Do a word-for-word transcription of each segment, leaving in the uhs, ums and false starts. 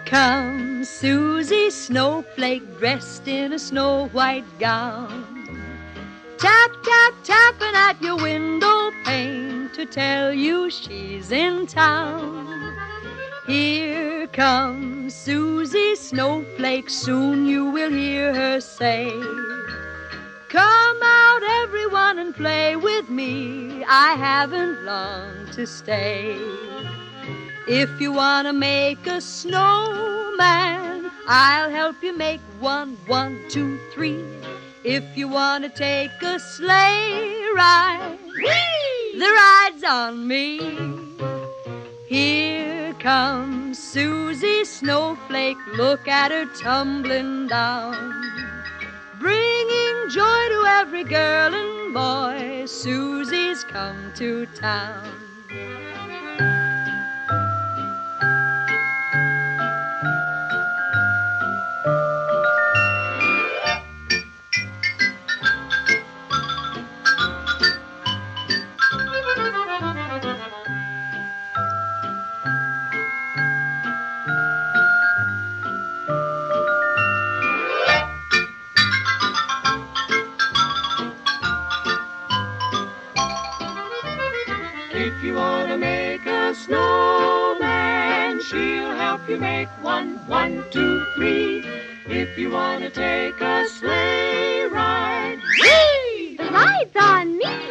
comes Susie Snowflake dressed in a snow white gown. Tap, tap, tapping at your window pane to tell you she's in town. Here comes Susie Snowflake, soon you will hear her say, "Come out everyone and play with me, I haven't long to stay." If you want to make a snowman, I'll help you make one, one, two, three. If you want to take a sleigh ride, whee! The ride's on me. Here comes Susie Snowflake, look at her tumbling down. Bringing joy to every girl and boy, Susie's come to town. If you want to make a snowman, she'll help you make one, one, two, three. If you want to take a sleigh ride, whee! The ride's on me.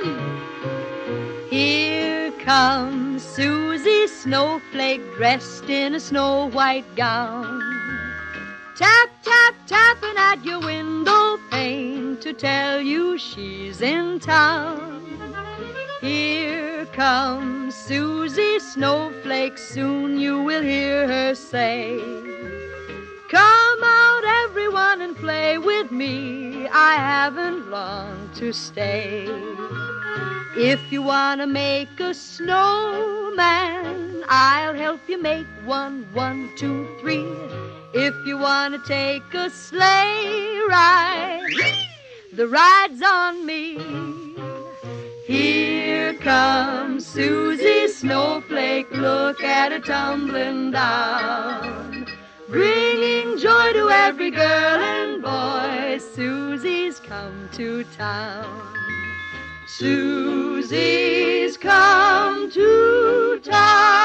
Here comes Susie Snowflake dressed in a snow white gown. Tap, tap, tapping at your window pane to tell you she's in town. Here comes Susie Snowflake, soon you will hear her say, "Come out everyone and play with me, I haven't long to stay." If you want to make a snowman, I'll help you make one, one, two, three. If you want to take a sleigh ride, the ride's on me. Here comes Susie Snowflake, look at her tumbling down. Bringing joy to every girl and boy, Susie's come to town. Susie's come to town.